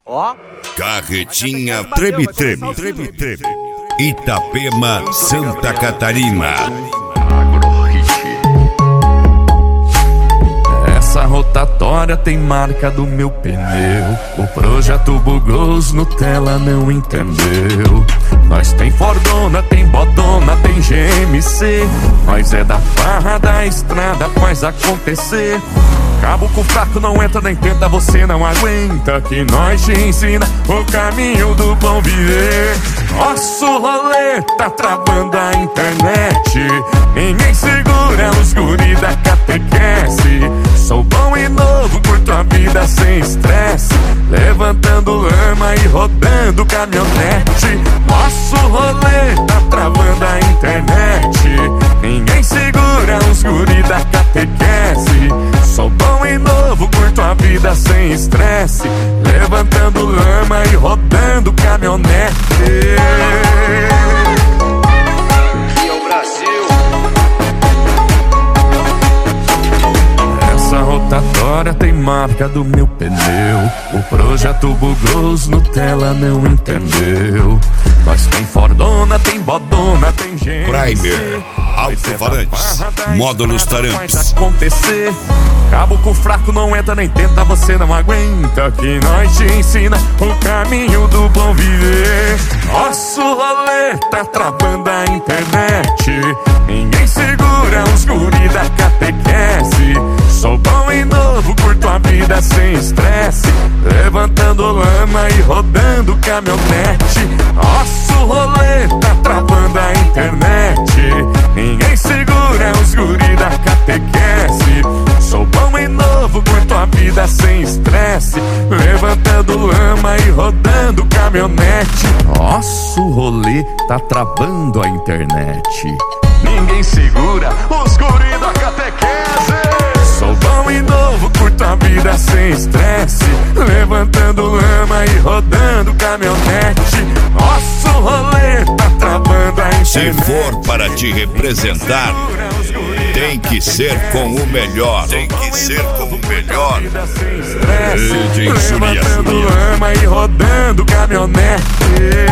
Ó. Carretinha treme-treme. Itapema, Santa Catarina. Essa rotatória tem marca do meu pneu. O projeto bugou, os Nutella não entendeu. Nós tem Fordona, tem Bodona, tem GMC. Nós é da farra da estrada, faz acontecer. Cabo com fraco não entra nem tenta, você não aguenta. Que nós te ensina o caminho do bom viver. Nosso rolê tá travando a internet. Ninguém segura os guri da catequese. Sou bom e novo, curto a vida sem estresse. Levantando lama e rodando caminhonete. Nosso rolê tá travando a internet. Ninguém segura os guri da catequese. Sou bom e novo, curto a vida sem estresse. Levantando lama e rodando caminhonete. E é o Brasil. Essa rotatória tem marca do meu pneu. O projeto bugou, os Nutella não entendeu. Nós tem Fordona, tem Bodona, tem GMC. Primer, alto-falantes, módulos taramps. Acontecer. Cabo com fraco não entra nem tenta, você não aguenta. Que nós te ensina o caminho do bom viver. Nosso rolê tá travando a internet. Ninguém segura os guri da catequese. Sou bom e novo, curto a vida sem estresse. Levantando lama e rodando caminhonete. Nosso rolê tá travando a internet. Ninguém segura os guri da catequese. Sou bom e novo, curto a vida sem estresse. Levantando lama e rodando caminhonete. Nosso rolê tá travando a internet. Ninguém segura os guri da catequese. Sou bom e novo, curto a vida sem estresse. Levantando lama e rodando caminhonete. Nosso rolê tá travando a internet. Se for para te representar, tem que ser com o melhor. Tem que ser com o melhor. Levantando lama e rodando caminhonete.